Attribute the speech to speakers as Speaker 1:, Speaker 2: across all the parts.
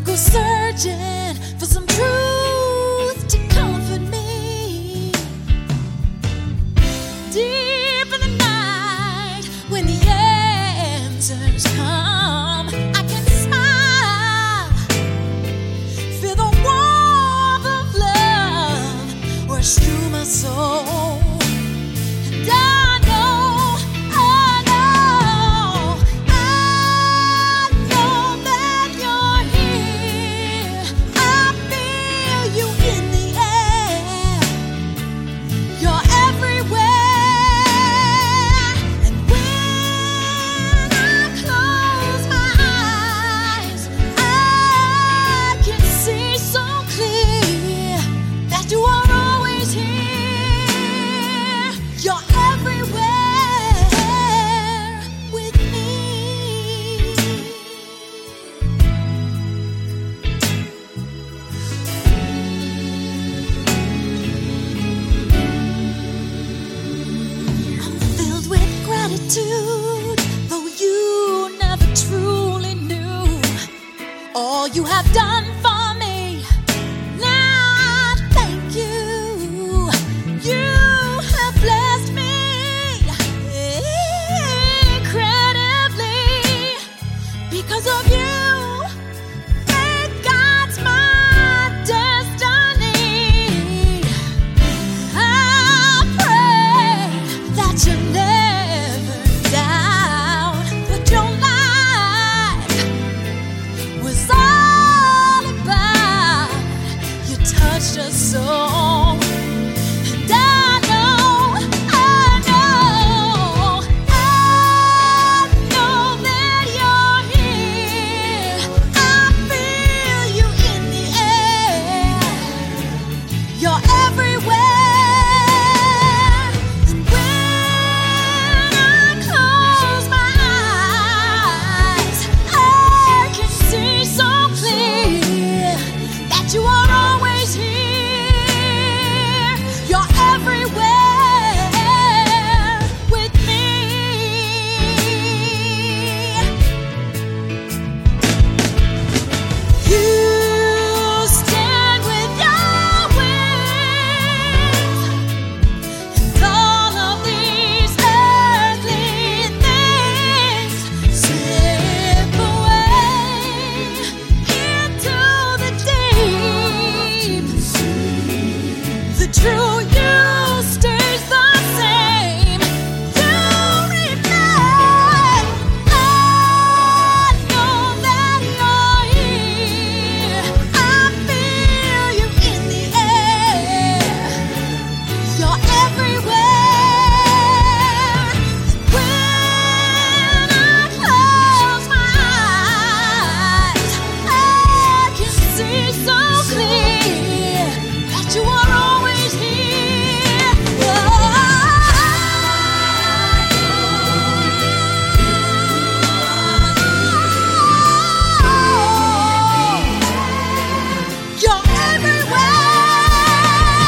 Speaker 1: go searching for some truth to comfort me. Deep in the night, when the answers come, I can smile, feel the warmth of love rush through my soul. And I know that you're here. I feel you in the air. You're everywhere. And when I close my eyes, I can see so clear that you are always here. You're everywhere with me. I'm filled with gratitude, though you never truly knew all you have done for me. Now I thank you. You have blessed me incredibly. Because of you, faith guides my destiny. I pray that you never doubt that your life was all about. You touched us so. And I know that you're here. I feel you in the air. You're everywhere. And when I close my eyes, I can see so clear that you are always here. You're everywhere with me. You stand with your wings, and all of these earthly things slip away into the deep. The true you stays the same. You remain. I know that you're here. I feel you in the air. You're everywhere. When I close my eyes, I can see so clear that you are always here. You're everywhere.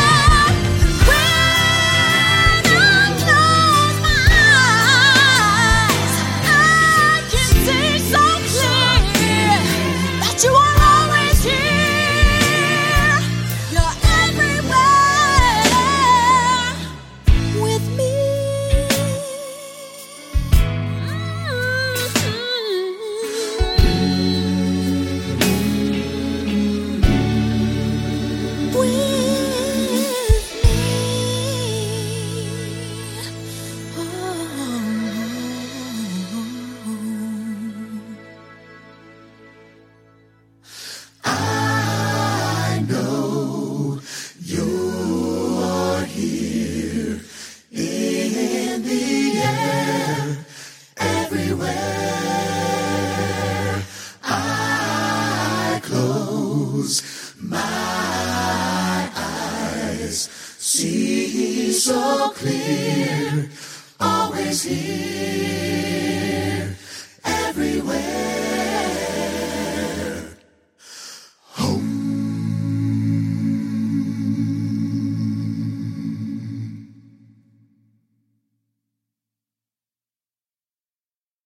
Speaker 1: When I close my eyes, I can see so clear that you are always here. You're everywhere with me.
Speaker 2: I know you're here in the air, everywhere. I close my eyes, see so clear, always here, everywhere.